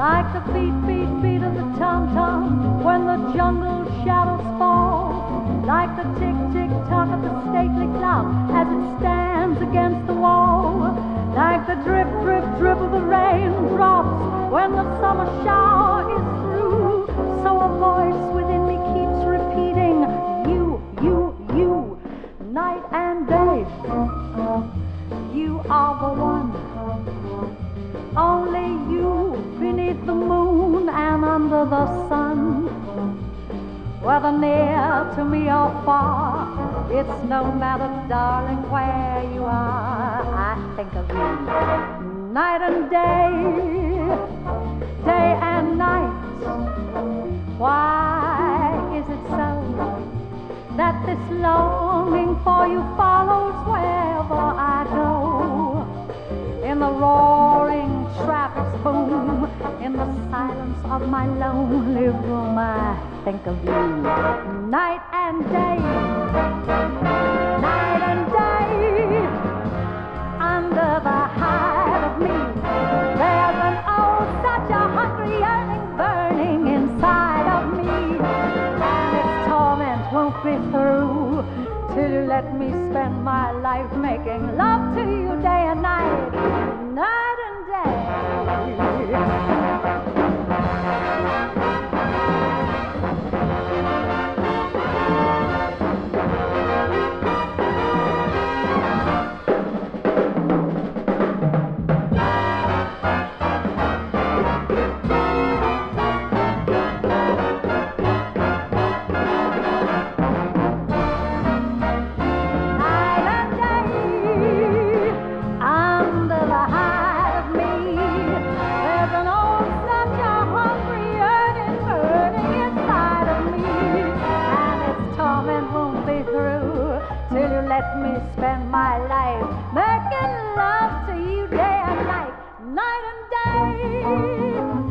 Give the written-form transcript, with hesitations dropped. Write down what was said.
like the beat, beat, beat of the tom-tom when the jungle shadows fall, like the tick, tick, tock of the stately clock as it stands against the wall, like the drip, drip, drip of the raindrops when the summer shower is through. So a voice within me keeps repeating, you, you, night and day, you are the one. Only you beneath the moon and under the sun. Whether near to me or far, it's no matter, darling, where you are. I think of you night and day, day and night. Why is it so that this longing for you follows wherever I go? In the roaring traffic's boom, in the silence of my lonely room, I think of you night and day, night and day. Under the hide of me, there's an oh, such a hungry yearning burning inside of me, and its torment won't be through till you let me spend my life making love to you day and night, night and day. Let me spend my life making love to you day and night, night and day.